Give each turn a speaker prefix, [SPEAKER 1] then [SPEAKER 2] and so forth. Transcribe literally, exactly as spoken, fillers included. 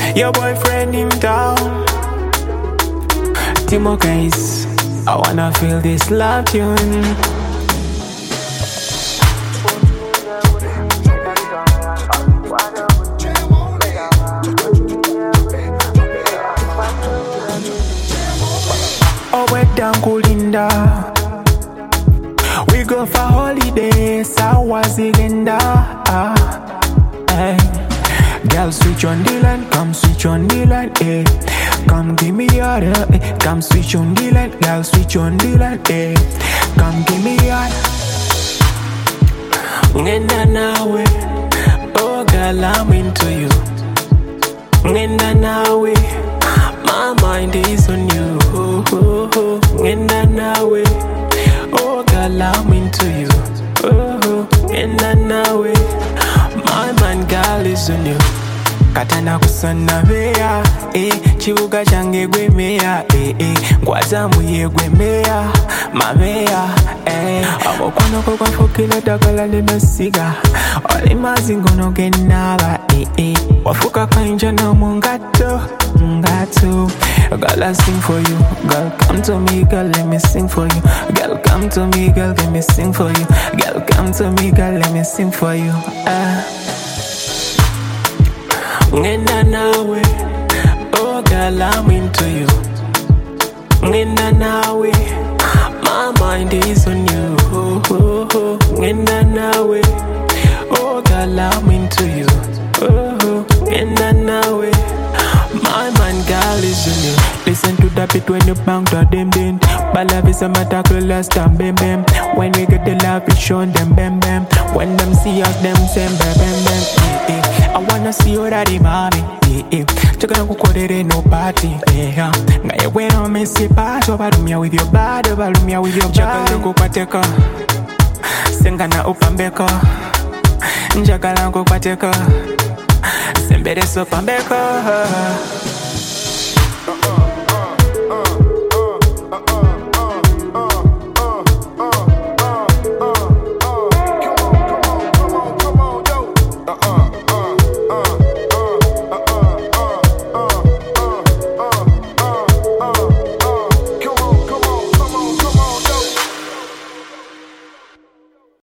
[SPEAKER 1] Your boyfriend in town. Timo Case, I wanna feel this love tune. Oh, we're down Kulinda. We go for holidays. I was in ah, hey. Girl, switch on the line, come switch on the line, eh. Come give me your, eh. Come switch on the line, girl, switch on the line, eh. Come give me your. Ngenda nawe, oh girl, I'm into you. Ngenda nawe, my mind is on you. Oh, oh, oh. Ngenda nawe, oh girl, I'm into you. Oh, oh. Ngenda nawe, my mind, girl, is on you. Katana kusana beya, eh. Chibuga change gwe meya, eh, eh. Ngwaza muye gwe meya, mameya, eh. Abo kono kwa fokila dakala lino siga. Oli mazingo no genaba, eh, eh. Wafuka kanja na mungato, mungato. Girl, I sing for you. Girl, come to me, girl, let me sing for you. Girl, come to me, girl, let me sing for you. Girl, come to me, girl, let me sing for you. Ah. Ngenda nawe, oh girl, I'm into you. Ngenda nawe, my mind is on you. Oh, oh, oh. Ngenda nawe, oh girl, I'm into you. Oh, oh. Ngenda nawe, my mind, girl, is on you. Listen to the beat when you bang to them then. But love is a matter of last time, bam bam. When we get the love, we show them bam bam. When them see us, them same bam bam bam. Eh, eh. I wanna see you daddy mommy. Eh, eh. Chakana kukodere no party. Eh, yeah. Ngaye wena mesi pato balumia with your body, balumia with your body. Chakala kukwateka, sengana upambeko. Chakala kukwateka, sembere so pambeko.